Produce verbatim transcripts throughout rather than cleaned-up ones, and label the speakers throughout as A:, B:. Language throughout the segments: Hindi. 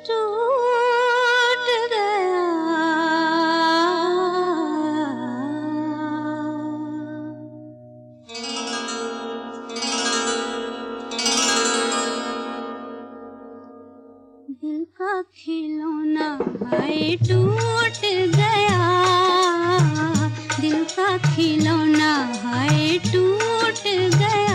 A: टूट गया। दिल का खिलौना हाय टूट गया, दिल का खिलौना हाय टूट गया।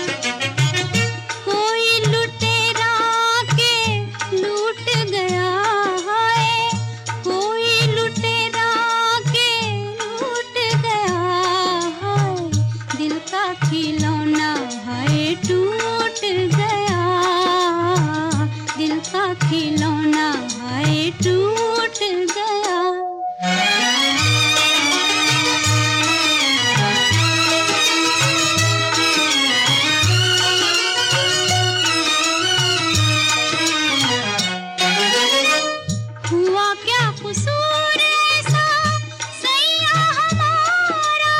A: कोई लुटेरा के लूट गया हाय, कोई लुटेरा के लूट गया हाय। दिल का खिलौना हाय टूट गया, दिल का खिलौना हाय टूट गया। हुआ क्या कसूर ऐसा सैया हमारा,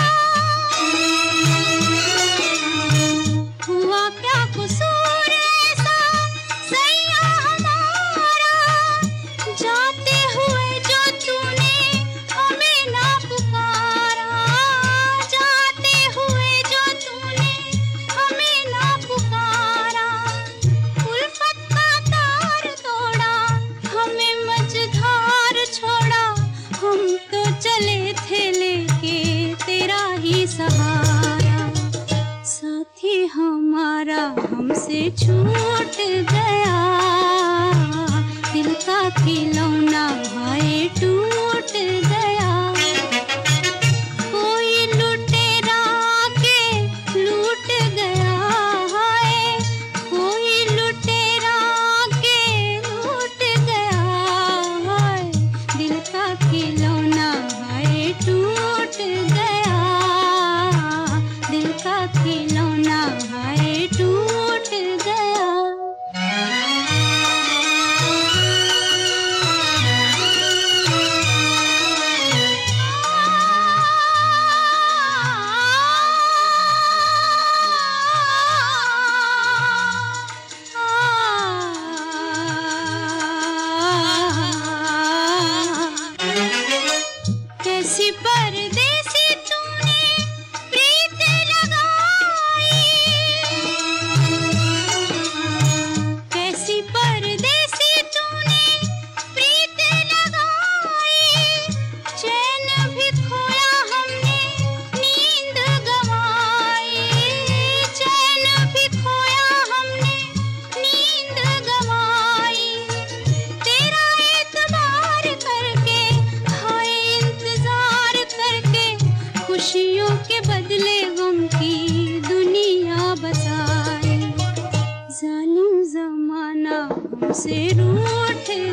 A: हुआ क्या कसूर ऐसा सैया हमारा। जाते हुए जो तूने हमें ना पुकारा, जाते हुए जो तूने हमें ना पुकारा। उल्फत का तार तोड़ा, हमें मझधार छोड़ा। हम तो चले थे लेके तेरा ही सहारा, साथी हमारा हमसे छूट गया। दिल का खिलौना हाय टूट गया। कोई लुटेरा के लूट गया हाय, कोई लुटेरा के लूट गया हाय। दिल का खिलौना हाय टूट गया, दिल का खिलौना हाय टूट गया। कैसी परदेसी तूने प्रीत लगाई, कैसी परदेसी तूने प्रीत लगाई। चैन भी खोया हमने नींद गंवाई, चैन भी खोया हमने नींद गंवाई। तेरा एतबार करके हाय इंतजार करके, खुशियों के बदले गम की दुनिया बसाई। जालिम ज़माना हमसे रूठ